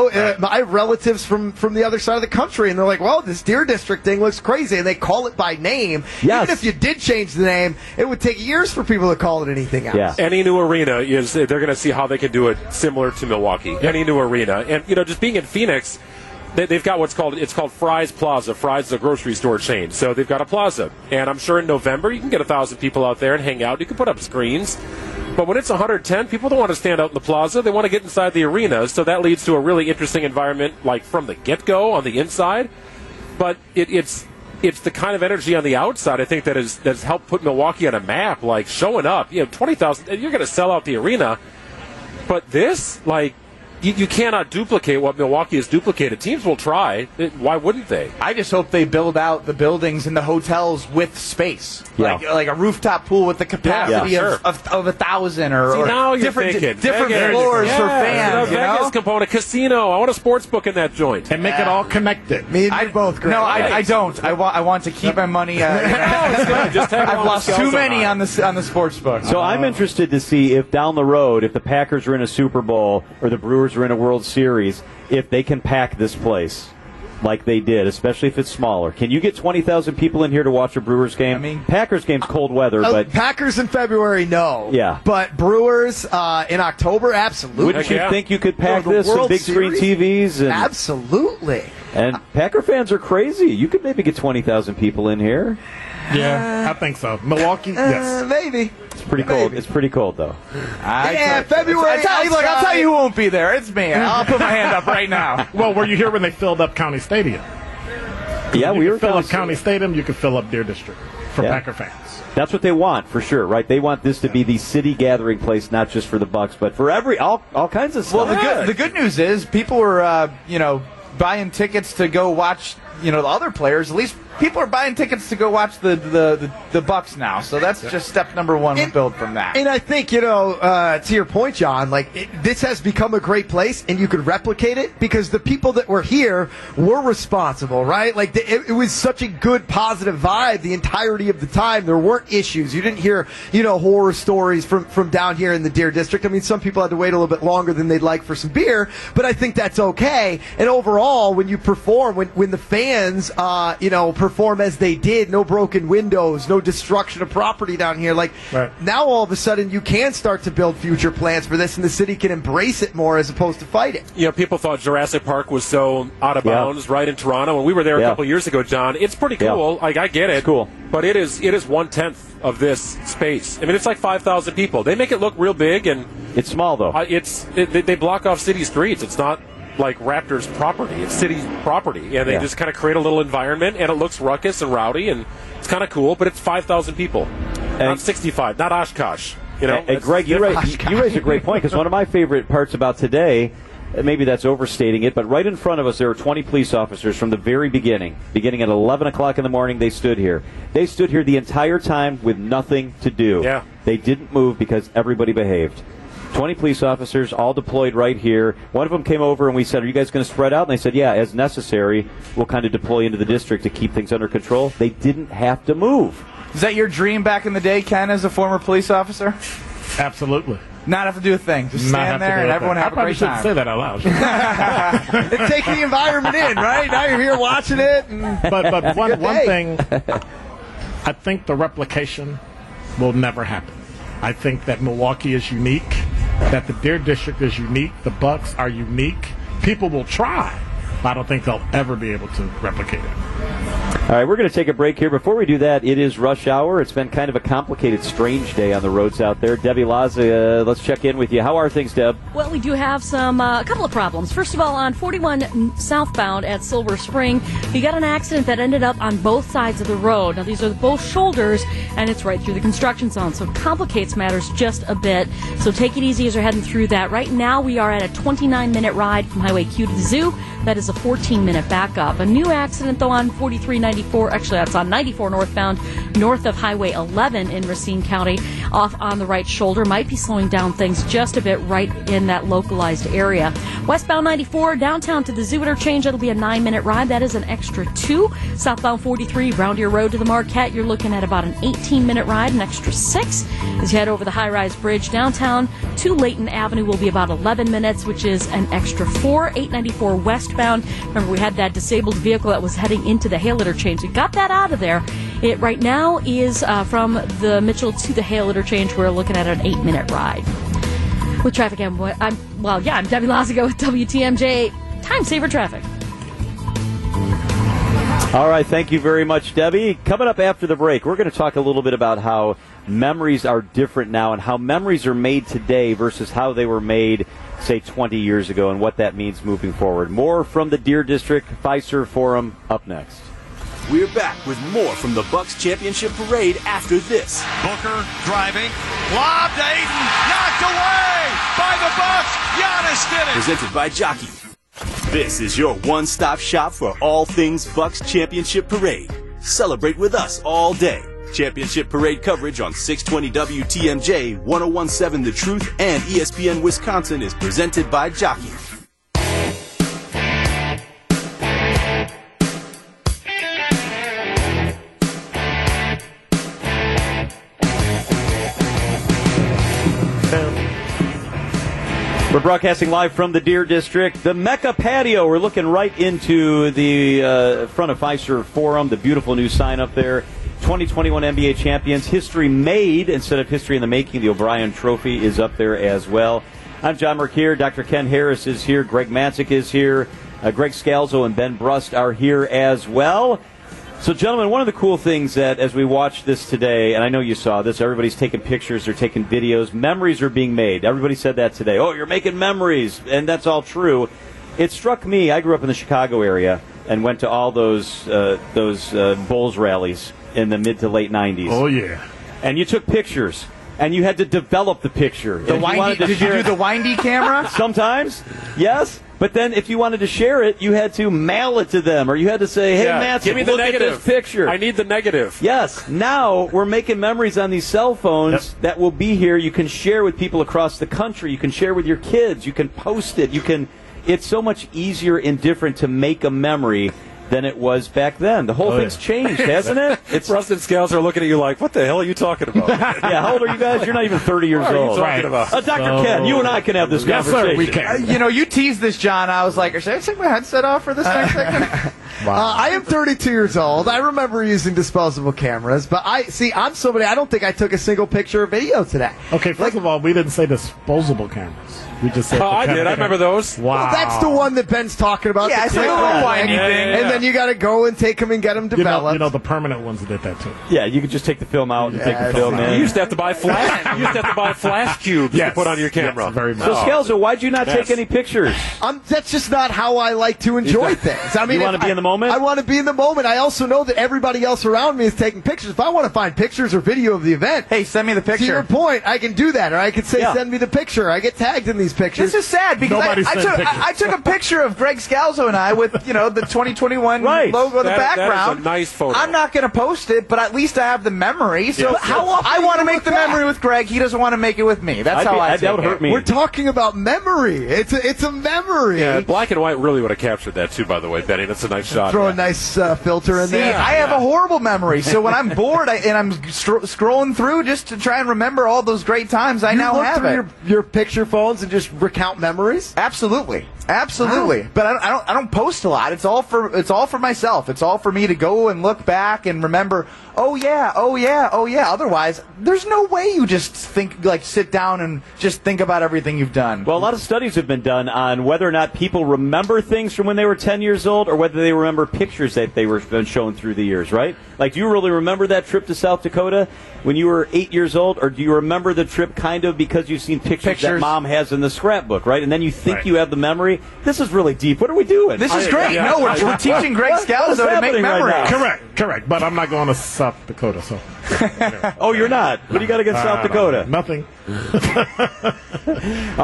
I: I have relatives from the other side of the country, and they're like, "Well, this Deer District thing looks crazy," and they call it by name.
B: Yes.
I: Even if you did change the name, it would take years for people to call it anything else.
B: Yeah.
J: Any new arena they're going to see how they can do it similar to Milwaukee. Any new arena, and just being in Phoenix. They've got it's called Fry's Plaza. Fry's is a grocery store chain. So they've got a plaza. And I'm sure in November you can get 1,000 people out there and hang out. You can put up screens. But when it's 110, people don't want to stand out in the plaza. They want to get inside the arena. So that leads to a really interesting environment, like from the get-go on the inside. But it's the kind of energy on the outside, I think, that's helped put Milwaukee on a map, like showing up. 20,000, you're going to sell out the arena. But this, you cannot duplicate what Milwaukee has duplicated. Teams will try. Why wouldn't they?
G: I just hope they build out the buildings and the hotels with space.
B: Yeah.
G: Like a rooftop pool with the capacity of 1,000 or
J: now you're
G: different
J: thinking.
G: floors for fans.
J: Vegas component, casino. I want a sports book in that joint.
H: And make it all connected.
I: Me and you both, Greg.
G: No, I don't. I want to keep my money.
J: Just
G: I've lost too many on the sports book.
B: So I'm interested to see if down the road, if the Packers are in a Super Bowl or the Brewers are in a World Series, if they can pack this place like they did, especially if it's smaller. Can you get 20,000 people in here to watch a Brewers game? Packers game's cold weather, but
I: Packers in February, no.
B: Yeah.
I: But Brewers in October, absolutely.
B: Wouldn't you think you could pack this with big screen TVs? And,
I: absolutely.
B: And Packer fans are crazy. You could maybe get 20,000 people in here.
H: Yeah, I think so. Milwaukee, yes.
I: Maybe.
B: It's pretty cold. It's pretty cold, though.
I: February.
G: I'll tell you who won't be there. It's me. I'll put my hand up right now.
H: Well, were you here when they filled up County Stadium?
B: Yeah, we were.
H: Fill up County Stadium. You could fill up Deer District for Packer fans.
B: That's what they want, for sure, right? They want this to be the city gathering place, not just for the Bucks, but for all kinds of stuff.
G: Well, the good news is people were, buying tickets to go watch, the other players. At least people are buying tickets to go watch the Bucks now. So that's just step number one. We'll build from that.
I: And I think, to your point, John, this has become a great place, and you could replicate it because the people that were here were responsible, right? It was such a good, positive vibe the entirety of the time. There weren't issues. You didn't hear, horror stories from down here in the Deer District. I mean, some people had to wait a little bit longer than they'd like for some beer, but I think that's okay. And overall, when you perform, when the fans, perform as they did, no broken windows, no destruction of property down here. Now all of a sudden you can start to build future plans for this, and the city can embrace it more as opposed to fight it.
J: People thought Jurassic Park was so out of bounds, right in Toronto. When we were there a couple of years ago, John, it's pretty cool. I get it.
B: It's cool.
J: But it is 1/10 of this space. I mean, it's like 5,000 people. They make it look real big, and
B: it's small though.
J: They block off city streets. It's not like Raptors property. It's city property, and they just kind of create a little environment, and it looks ruckus and rowdy, and it's kind of cool. But it's 5,000 people, not 65, not Oshkosh.
B: Greg, you raised a great point, because one of my favorite parts about today, maybe that's overstating it, but right in front of us there were 20 police officers from the very beginning at 11 o'clock in the morning. They stood here the entire time with nothing to do. They didn't move because everybody behaved. 20 police officers all deployed right here. One of them came over and we said, "Are you guys going to spread out?" And they said, "Yeah, as necessary, we'll kind of deploy into the district to keep things under control." They didn't have to move.
G: Is that your dream back in the day, Ken, as a former police officer?
H: Absolutely.
G: Not have to do a thing. Just stand there and everyone have a great time.
H: I probably shouldn't say that out loud.
I: And take the environment in, right? Now you're here watching it.
H: But one thing, I think the replication will never happen. I think that Milwaukee is unique, that the Deer District is unique, the Bucks are unique. People will try, but I don't think they'll ever be able to replicate it.
B: All right, we're going to take a break here. Before we do that, it is rush hour. It's been kind of a complicated, strange day on the roads out there. Debbie Laza, let's check in with you. How are things, Deb?
K: Well, we do have a couple of problems. First of all, on 41 southbound at Silver Spring, you got an accident that ended up on both sides of the road. Now, these are both shoulders, and it's right through the construction zone, so it complicates matters just a bit. So take it easy as you're heading through that. Right now, we are at a 29-minute ride from Highway Q to the Zoo. That is a 14-minute backup. A new accident, though, on 4394, actually that's on 94 northbound, north of Highway 11 in Racine County, off on the right shoulder. Might be slowing down things just a bit right in that localized area. Westbound 94, downtown to the Zoo interchange, that'll be a 9-minute ride. That is an extra 2. Southbound 43, Brown Deer Road to the Marquette, you're looking at about an 18-minute ride, an extra 6. As you head over the high-rise bridge downtown to Layton Avenue will be about 11 minutes, which is an extra 4. 894 westbound. Remember, we had that disabled vehicle that was heading into the Hale interchange. We got that out of there. It right now is from the Mitchell to the Hale interchange. We're looking at an 8-minute ride. With traffic, I'm Debbie Lazigo with WTMJ Time Saver Traffic.
B: All right, thank you very much, Debbie. Coming up after the break, we're going to talk a little bit about how memories are different now and how memories are made today versus how they were made, say, 20 years ago, and what that means moving forward. More from the Deer District Fiserv Forum up next.
A: We're back with more from the Bucks Championship Parade after this.
D: Booker driving, lob to Ayton, knocked away by the Bucks. Giannis did it.
A: Presented by Jockey. This is your one-stop shop for all things Bucks Championship Parade. Celebrate with us all day. Championship Parade coverage on 620 WTMJ, 1017 The Truth, and ESPN Wisconsin is presented by Jockey.
B: We're broadcasting live from the Deer District, the Mecca Patio. We're looking right into the front of Fiserv Forum, the beautiful new sign up there. 2021 NBA champions, history made instead of history in the making. The O'Brien Trophy is up there as well. I'm John Mercure. Dr. Ken Harris is here. Greg Matzik is here. Greg Scalzo and Ben Brust are here as well. So, gentlemen, one of the cool things that as we watch this today, and I know you saw this, everybody's taking pictures, they're taking videos, memories are being made. Everybody said that today. Oh, you're making memories, and that's all true. It struck me, I grew up in the Chicago area and went to all those Bulls rallies in the mid to late 90s.
H: Oh, yeah.
B: And you took pictures, and you had to develop the picture.
G: Did you do the windy camera?
B: Sometimes, yes. But then if you wanted to share it, you had to mail it to them, or you had to say, hey, Matt,
J: give me the
B: look
J: negative.
B: at this picture.
J: I need the negative.
B: Yes. Now we're making memories on these cell phones that will be here. You can share with people across the country. You can share with your kids. You can post it. It's so much easier and different to make a memory than it was back then. The whole thing's changed, hasn't it?
J: It's Rustin Scales are looking at you like, what the hell are you talking about?
B: Yeah, how old are you guys? You're not even 30 years
J: what
B: old.
J: What are you talking about?
B: Dr. Ken, you and I can have this conversation.
H: Sir, we can.
G: You teased this, John. I was like, should I take my headset off for this next segment?
I: Wow. I am 32 years old. I remember using disposable cameras, but I'm somebody, I don't think I took a single picture or video today.
H: Okay, first of all, we didn't say disposable cameras. We just said
J: I did. I remember those.
H: Wow.
I: Well, that's the one that Ben's talking about.
G: Yeah, it's like a little windy thing.
I: And then you got to go and take them and get them developed.
H: You know, the permanent ones did that too.
B: Yeah, you could just take the film out and take the film in.
J: You used to have to buy flash cubes to put on your camera.
H: Yes, very much.
B: So, Scalzo, why'd you not take any pictures?
I: That's just not how I like to enjoy things. I mean,
B: you want to be in the moment?
I: I want to be in the moment. I also know that everybody else around me is taking pictures. If I want to find pictures or video of the event,
G: hey, send me the picture.
I: To your point, I can do that. Or I could say, send me the picture. I get tagged in these pictures.
G: This is sad because I took a picture of Greg Scalzo and I with the 2021 logo in the background.
J: That is a nice photo.
G: I'm not going to post it, but at least I have the memory. So how often I want to make the memory with Greg. He doesn't want to make it with me. That's how I take
B: that would hurt me.
I: We're talking about memory. It's a memory.
J: Yeah, black and white really would have captured that too. By the way, Benny, that's a nice shot.
I: Throw a nice filter in there.
G: I have a horrible memory. So when I'm bored and I'm scrolling through just to try and remember all those great times, I now have it.
I: Your picture phones and just recount memories.
G: Absolutely. But I don't post a lot. It's all for myself. It's all for me to go and look back and remember. Oh yeah. Otherwise, there's no way you just sit down and just think about everything you've done.
B: Well, a lot of studies have been done on whether or not people remember things from when they were 10 years old, or whether they remember pictures that they were been shown through the years. Right? Like, do you really remember that trip to South Dakota when you were 8 years old, or do you remember the trip kind of because you've seen pictures that Mom has in the scrapbook, right? And then you think you have the memory. This is really deep. What are we doing?
G: This is great. No, we're teaching Greg Scalzo to make memory.
B: Right
H: correct. But I'm not going to South Dakota, so.
B: Oh, you're not? What do you got against South Dakota?
H: Nothing.
B: All right.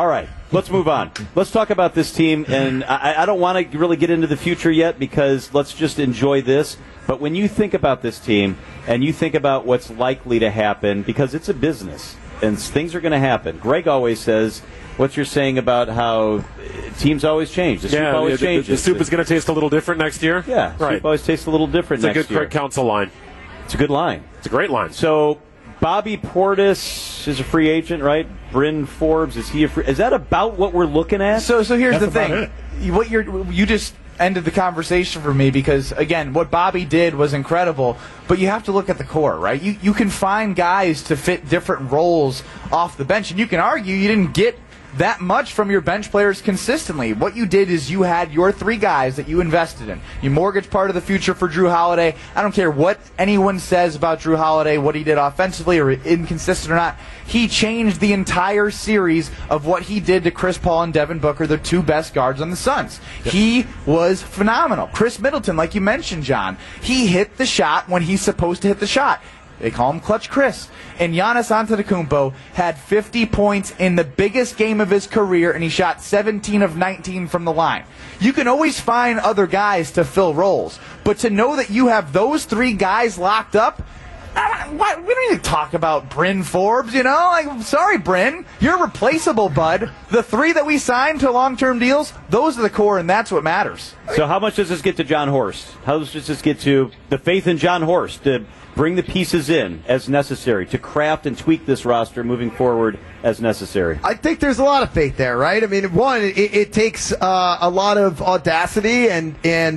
B: Let's move on. Let's talk about this team, and I don't want to really get into the future yet because let's just enjoy this. But when you think about this team and you think about what's likely to happen, because it's a business and things are going to happen. Greg always says what you're saying about how teams always change. The soup always changes.
J: The soup is going to taste a little different next year?
B: Yeah,
J: right.
B: Soup always tastes a little different next year.
J: It's a good Craig Counsell line.
B: It's a good line.
J: It's a great line.
B: So Bobby Portis is a free agent, right? Bryn Forbes, is he a free? Is that about what we're looking at?
G: So here's the thing. You just ended the conversation for me because, again, what Bobby did was incredible, but you have to look at the core, right? You can find guys to fit different roles off the bench, and you can argue you didn't get that much from your bench players consistently. What you did is you had your 3 guys that you invested in. You mortgaged part of the future for Drew Holiday. I don't care what anyone says about Drew Holiday, what he did offensively or inconsistent or not. He changed the entire series of what he did to Chris Paul and Devin Booker, the 2 best guards on the Suns. Yep. He was phenomenal. Chris Middleton, like you mentioned, John, he hit the shot when he's supposed to hit the shot. They call him Clutch Chris. And Giannis Antetokounmpo had 50 points in the biggest game of his career, and he shot 17 of 19 from the line. You can always find other guys to fill roles, but to know that you have those 3 guys locked up, we don't need to talk about Bryn Forbes, you know? Like, sorry, Bryn, you're replaceable, bud. The 3 that we signed to long-term deals, those are the core, and that's what matters.
B: So how much does this get to John Horst? How does this get to the faith in John Horst to bring the pieces in as necessary, to craft and tweak this roster moving forward as necessary?
I: I think there's a lot of faith there, right? I mean, one, it takes a lot of audacity and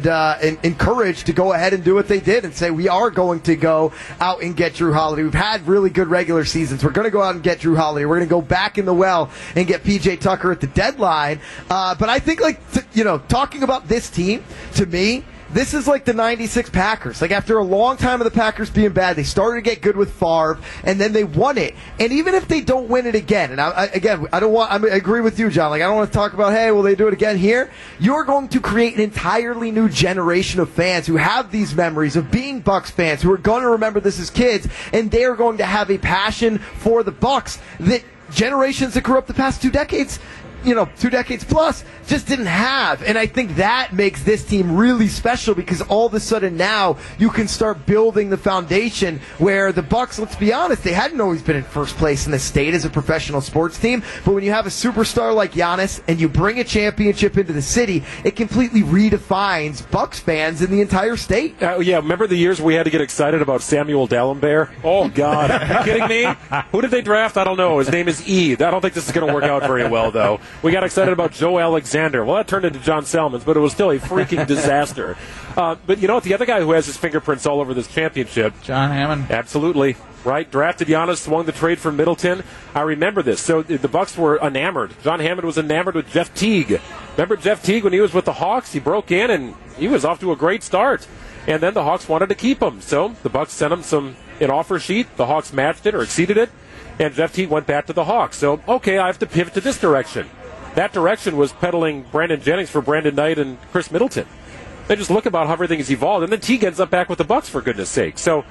I: courage to go ahead and do what they did and say, we are going to go out and get Drew Holiday. We've had really good regular seasons. We're going to go out and get Drew Holiday. We're going to go back in the well and get P.J. Tucker at the deadline. But I think, talking about this team, to me, this is like the 96 Packers. Like, after a long time of the Packers being bad, they started to get good with Favre, and then they won it. And even if they don't win it again, and I agree with you, John. Like, I don't want to talk about, hey, will they do it again here? You're going to create an entirely new generation of fans who have these memories of being Bucks fans, who are going to remember this as kids, and they're going to have a passion for the Bucks that generations that grew up the past 2 decades, 2 decades plus, just didn't have. And I think that makes this team really special because all of a sudden now you can start building the foundation where the Bucks, let's be honest, they hadn't always been in first place in the state as a professional sports team. But when you have a superstar like Giannis and you bring a championship into the city, it completely redefines Bucks fans in the entire state.
J: Yeah, remember the years we had to get excited about Samuel Dalembert? Oh, God. Are you kidding me? Who did they draft? I don't know. His name is E. I don't think this is going to work out very well, though. We got excited about Joe Alexander. Well, that turned into John Salmons, but it was still a freaking disaster. But you know what? The other guy who has his fingerprints all over this championship,
G: John Hammond.
J: Absolutely. Right? Drafted Giannis, swung the trade for Middleton. I remember this. So the Bucks were enamored. John Hammond was enamored with Jeff Teague. Remember Jeff Teague when he was with the Hawks? He broke in, and he was off to a great start. And then the Hawks wanted to keep him. So the Bucks sent him an offer sheet. The Hawks matched it or exceeded it. And Jeff Teague went back to the Hawks. So, okay, I have to pivot to this direction. That direction was peddling Brandon Jennings for Brandon Knight and Chris Middleton. They just look about how everything has evolved. And then Teague ends up back with the Bucks, for goodness sake. So,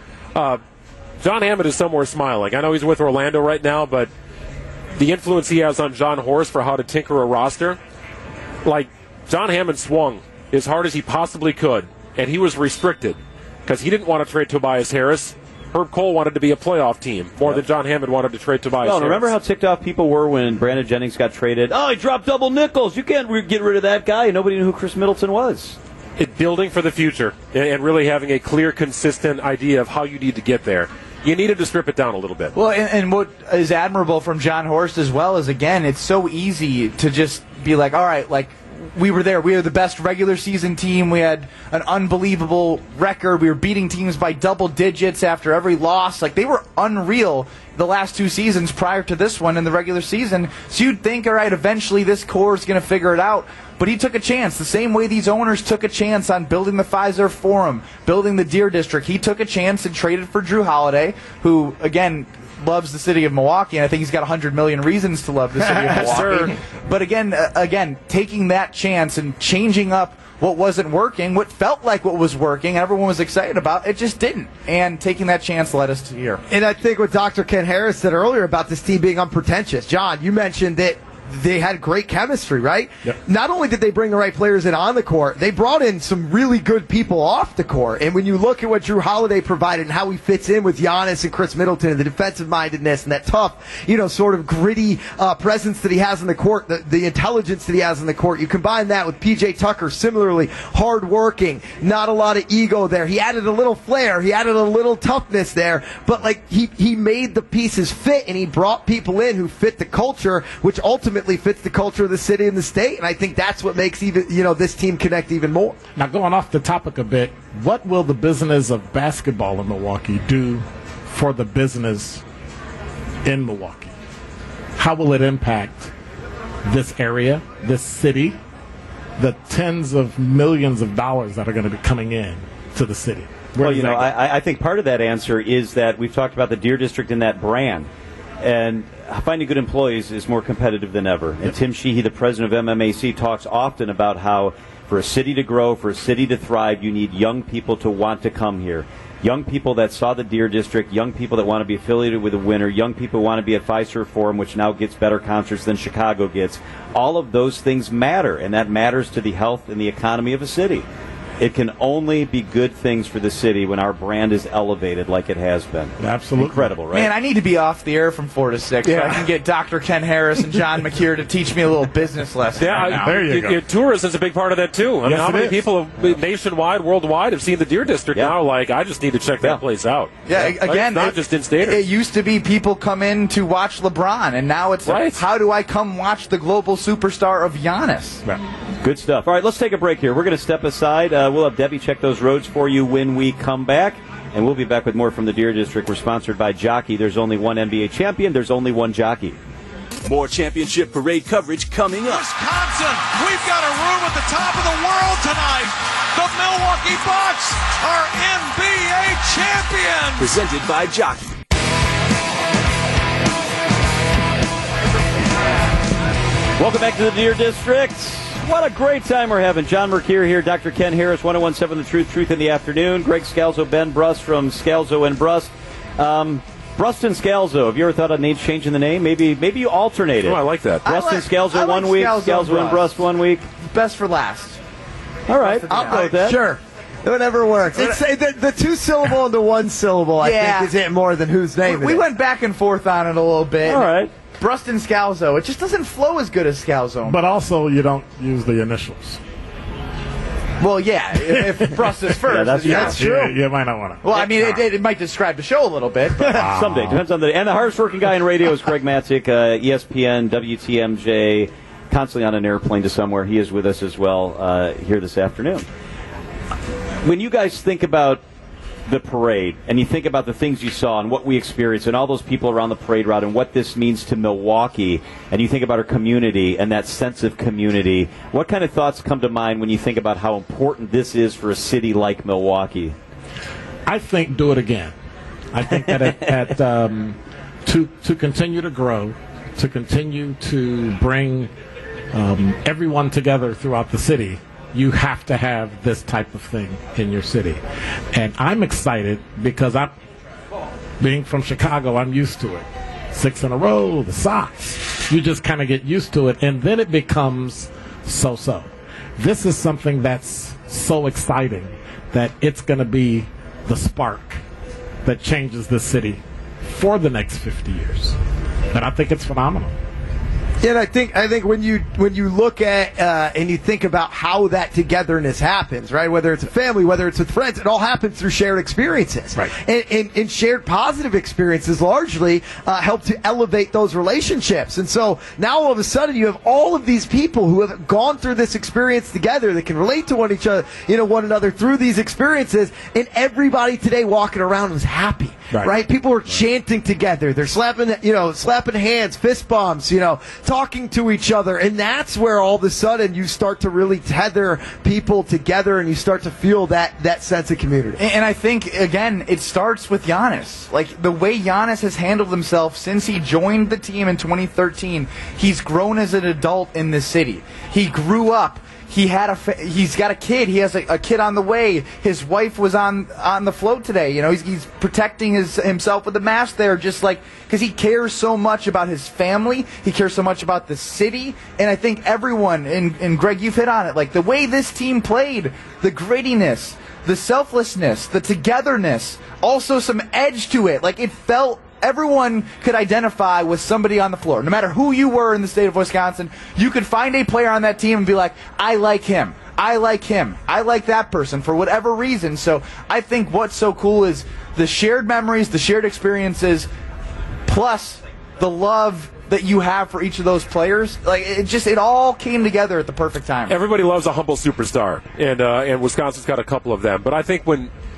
J: John Hammond is somewhere smiling. I know he's with Orlando right now, but the influence he has on John Horst for how to tinker a roster, like John Hammond swung as hard as he possibly could, and he was restricted because he didn't want to trade Tobias Harris. Herb Cole wanted to be a playoff team more than John Hammond wanted to trade Tobias Harris.
B: Remember how ticked off people were when Brandon Jennings got traded? Oh, he dropped double nickels. You can't get rid of that guy. Nobody knew who Chris Middleton was.
J: Building for the future and really having a clear, consistent idea of how you need to get there. You needed to strip it down a little bit.
G: Well, and what is admirable from John Horst as well is, again, it's so easy to just be like, all right, like, we were there. We were the best regular season team. We had an unbelievable record. We were beating teams by double digits after every loss. Like, they were unreal the last 2 seasons prior to this one in the regular season. So you'd think, all right, eventually this core is going to figure it out. But he took a chance. The same way these owners took a chance on building the Fiserv Forum, building the Deer District. He took a chance and traded for Drew Holiday, who, again, loves the city of Milwaukee, and I think he's got 100 million reasons to love the city of Milwaukee. But again, taking that chance and changing up what wasn't working, what felt like what was working, everyone was excited about, it just didn't. And taking that chance led us to here.
I: And I think what Dr. Ken Harris said earlier about this team being unpretentious, John, you mentioned that they had great chemistry, right?
H: Yep.
I: Not only did they bring the right players in on the court, they brought in some really good people off the court. And when you look at what Drew Holiday provided and how he fits in with Giannis and Chris Middleton and the defensive mindedness and that tough, sort of gritty presence that he has on the court, the intelligence that he has on the court, you combine that with PJ Tucker, similarly hardworking, not a lot of ego there. He added a little flair, he added a little toughness there, but like he made the pieces fit, and he brought people in who fit the culture, which ultimately fits the culture of the city and the state. And I think that's what makes even this team connect even more.
H: Now, going off the topic a bit, what will the business of basketball in Milwaukee do for the business in Milwaukee? How will it impact this area, this city, the tens of millions of dollars that are going to be coming in to the city?
B: I think part of that answer is that we've talked about the Deer District and that brand. And finding good employees is more competitive than ever. And Tim Sheehy, the president of MMAC, talks often about how for a city to grow, for a city to thrive, you need young people to want to come here. Young people that saw the Deer District, young people that want to be affiliated with a winner, young people who want to be at Fiserv Forum, which now gets better concerts than Chicago gets. All of those things matter, and that matters to the health and the economy of a city. It can only be good things for the city when our brand is elevated like it has been.
H: Absolutely.
B: Incredible, right?
G: Man, I need to be off the air from 4 to 6 so I can get Dr. Ken Harris and John McKeer to teach me a little business lesson.
J: Yeah,
H: there you go.
J: Tourism is a big part of that, too. I mean, how many people nationwide, worldwide have seen the Deer District now? Like, I just need to check that place out.
G: Yeah, again,
J: not just in-staters.
G: It used to be people come in to watch LeBron, and now it's how do I come watch the global superstar of Giannis?
B: Right. Good stuff. All right, let's take a break here. We're going to step aside. We'll have Debbie check those roads for you when we come back. And we'll be back with more from the Deer District. We're sponsored by Jockey. There's only one NBA champion. There's only one jockey.
A: More championship parade coverage coming up.
D: Wisconsin, we've got a room at the top of the world tonight. The Milwaukee Bucks are NBA champions.
A: Presented by Jockey.
B: Welcome back to the Deer District. What a great time we're having. John Mercure here, Dr. Ken Harris, 1017 The Truth in the afternoon. Greg Scalzo, Ben Brust from Scalzo and Brust. Brust and Scalzo, have you ever thought of changing the name? Maybe you alternate it.
J: Oh, I like that.
B: Brust and Scalzo one week, Scalzo and Brust 1 week.
G: Best for last.
B: All right, I'll go with that.
I: Sure. Whatever works. It's the 2-syllable and the 1-syllable, I think, is it more than whose name
G: we went back and forth on it a little bit.
B: All right.
G: Brust and Scalzo. It just doesn't flow as good as Scalzo.
H: But also, you don't use the initials.
G: Well, yeah, if Brust is first.
B: That's
H: true. You might not want to.
G: Well, I mean, it might describe the show a little bit. But
B: someday. Depends on the day. And the hardest working guy in radio is Craig Matzik, ESPN, WTMJ, constantly on an airplane to somewhere. He is with us as well here this afternoon. When you guys think about the parade, and you think about the things you saw and what we experienced and all those people around the parade route and what this means to Milwaukee, and you think about our community and that sense of community, what kind of thoughts come to mind when you think about how important this is for a city like Milwaukee?
H: I think do it again. I think that to continue to grow, to continue to bring everyone together throughout the city, you have to have this type of thing in your city. And I'm excited because being from Chicago, I'm used to it. 6 in a row, the Sox. You just kind of get used to it, and then it becomes so-so. This is something that's so exciting that it's going to be the spark that changes the city for the next 50 years. And I think it's phenomenal.
I: And I think when you look at and you think about how that togetherness happens, right? Whether it's a family, whether it's with friends, it all happens through shared experiences,
H: right?
I: And shared positive experiences largely help to elevate those relationships. And so now all of a sudden you have all of these people who have gone through this experience together that can relate to one another through these experiences. And everybody today walking around was happy, right? People were chanting together. They're slapping hands, fist bumps, talking to each other, and that's where all of a sudden you start to really tether people together, and you start to feel that sense of community.
G: And I think, again, it starts with Giannis. Like, the way Giannis has handled himself since he joined the team in 2013, he's grown as an adult in this city. He grew up. he's got a kid. He has a kid on the way. His wife was on the float today. You know, he's protecting himself with the mask there, just like because he cares so much about his family. He cares so much about the city, and I think everyone and Greg, you've hit on it. Like the way this team played, the grittiness, the selflessness, the togetherness, also some edge to it. Like it felt. Everyone could identify with somebody on the floor. No matter who you were in the state of Wisconsin, you could find a player on that team and be like, I like him. I like him. I like that person for whatever reason. So I think what's so cool is the shared memories, the shared experiences, plus the love that you have for each of those players. Like it all came together at the perfect time.
J: Everybody loves a humble superstar, and Wisconsin's got a couple of them. But I think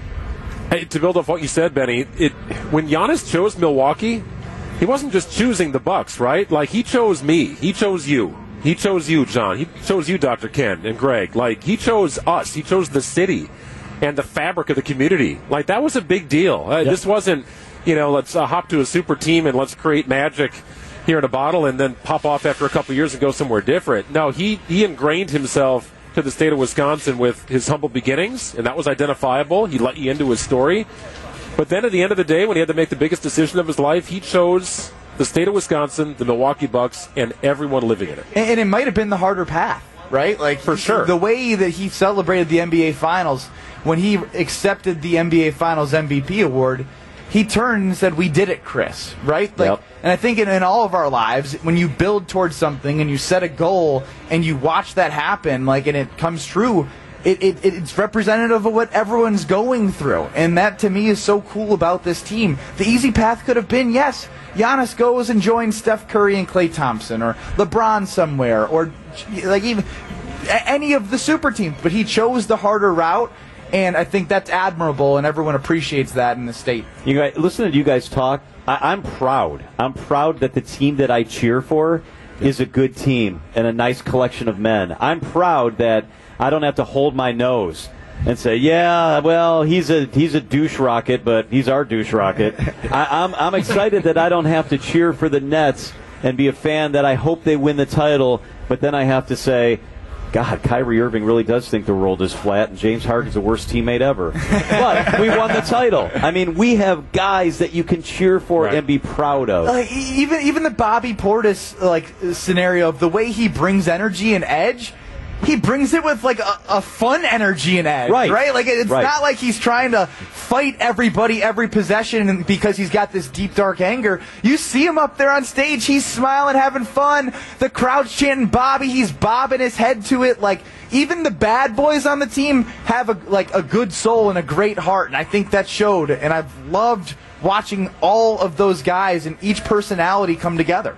J: to build off what you said, Benny, when Giannis chose Milwaukee, he wasn't just choosing the Bucks, right? Like, he chose me. He chose you. He chose you, John. He chose you, Dr. Ken and Greg. Like, he chose us. He chose the city and the fabric of the community. Like, that was a big deal. This wasn't, let's hop to a super team and let's create magic here in a bottle and then pop off after a couple of years and go somewhere different. No, he ingrained himself to the state of Wisconsin with his humble beginnings, and that was identifiable. He let you into his story. But then at the end of the day, when he had to make the biggest decision of his life, he chose the state of Wisconsin, the Milwaukee Bucks, and everyone living in it.
G: And it might have been the harder path, right? Like
J: for sure.
G: The way that he celebrated the NBA Finals, when he accepted the NBA Finals MVP award, he turned and said, "We did it, Chris." Right? Like,
B: yep.
G: And I think in all of our lives, when you build towards something and you set a goal and you watch that happen, like, and it comes true, it's representative of what everyone's going through. And that, to me, is so cool about this team. The easy path could have been, yes, Giannis goes and joins Steph Curry and Klay Thompson, or LeBron somewhere, or like even any of the super teams. But he chose the harder route. And I think that's admirable, and everyone appreciates that in the state.
B: You guys, listening to you guys talk, I'm proud. I'm proud that the team that I cheer for is a good team and a nice collection of men. I'm proud that I don't have to hold my nose and say, yeah, well, he's a douche rocket, but he's our douche rocket. I'm excited that I don't have to cheer for the Nets and be a fan that I hope they win the title, but then I have to say, God, Kyrie Irving really does think the world is flat, and James Harden's the worst teammate ever. But we won the title. I mean, we have guys that you can cheer for and be proud of.
G: Even the Bobby Portis scenario of the way he brings energy and edge. He brings it with like a fun energy and edge, right? Like it's not like he's trying to fight everybody every possession because he's got this deep dark anger. You see him up there on stage, he's smiling, having fun. The crowd's chanting Bobby, he's bobbing his head to it. Like even the bad boys on the team have a good soul and a great heart, and I think that showed. And I've loved watching all of those guys and each personality come together.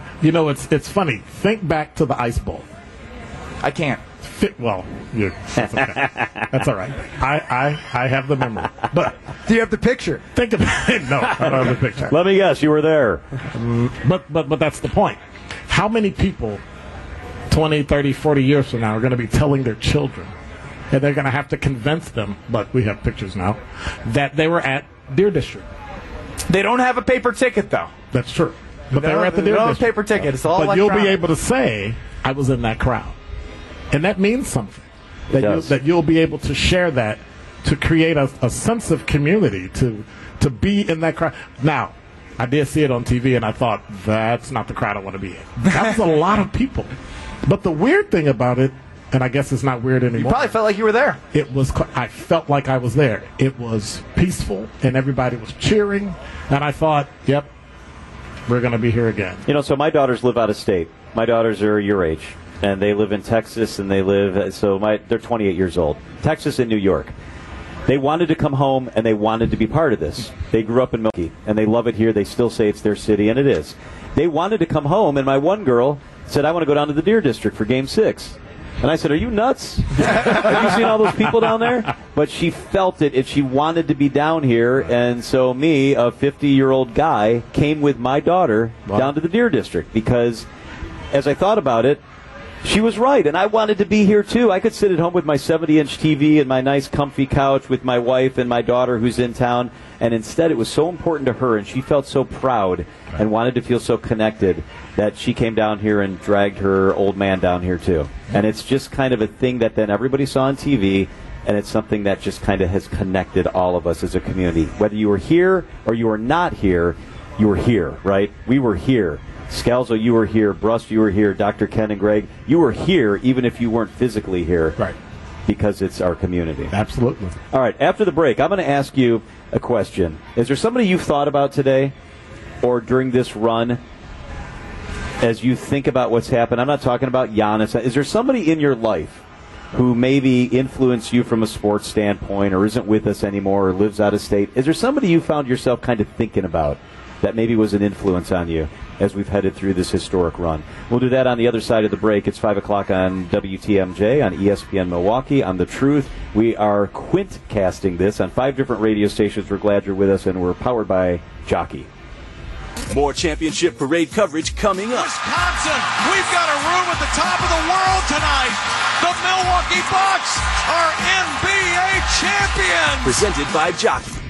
H: It's funny. Think back to the Ice Bowl.
G: I can't.
H: That's okay. That's all right. I have the memory. But
I: do you have the picture?
H: Think about it. No, I don't have the picture.
B: Let me guess, you were there.
H: But that's the point. How many people 20, 30, 40 years from now are going to be telling their children, and they're going to have to convince them, but we have pictures now, that they were at Deer District?
G: They don't have a paper ticket, though.
H: That's true. But they were at the Deer District.
G: Paper ticket. It's all
H: But
G: electronic.
H: you'll be able to say, I was in that crowd. And that means something. That you'll be able to share that, to create a sense of community, to be in that crowd. Now, I did see it on TV, and I thought, that's not the crowd I want to be in. That was a lot of people. But the weird thing about it, and I guess it's not weird anymore.
G: You probably felt like you were there.
H: I felt like I was there. It was peaceful, and everybody was cheering, and I thought, yep, we're going to be here again.
B: So my daughters live out of state. My daughters are your age. And they live in Texas, and they're 28 years old. Texas and New York. They wanted to come home, and they wanted to be part of this. They grew up in Milwaukee, and they love it here. They still say it's their city, and it is. They wanted to come home, and my one girl said, I want to go down to the Deer District for Game 6. And I said, are you nuts? Have you seen all those people down there? But she felt it, and she wanted to be down here. And so me, a 50-year-old guy, came with my daughter down to the Deer District because, as I thought about it, She was right, and I wanted to be here too. I could sit at home with my 70-inch TV and my nice comfy couch with my wife and my daughter who's in town, and instead it was so important to her, and she felt so proud and wanted to feel so connected that she came down here and dragged her old man down here too. And it's just kind of a thing that then everybody saw on TV, and it's something that just kind of has connected all of us as a community. Whether you were here or you were not here, you were here, right? We were here. Scalzo, you were here. Brust, you were here. Dr. Ken and Greg, you were here even if you weren't physically here.
H: Right.
B: Because it's our community.
H: Absolutely.
B: All right, after the break, I'm going to ask you a question. Is there somebody you've thought about today or during this run as you think about what's happened? I'm not talking about Giannis. Is there somebody in your life who maybe influenced you from a sports standpoint or isn't with us anymore or lives out of state? Is there somebody you found yourself kind of thinking about that maybe was an influence on you as we've headed through this historic run? We'll do that on the other side of the break. It's 5 o'clock on WTMJ, on ESPN Milwaukee, on The Truth. We are quintcasting this on 5 different radio stations. We're glad you're with us, and we're powered by Jockey.
A: More championship parade coverage coming up.
D: Wisconsin, we've got a room at the top of the world tonight. The Milwaukee Bucks are NBA champions.
A: Presented by Jockey.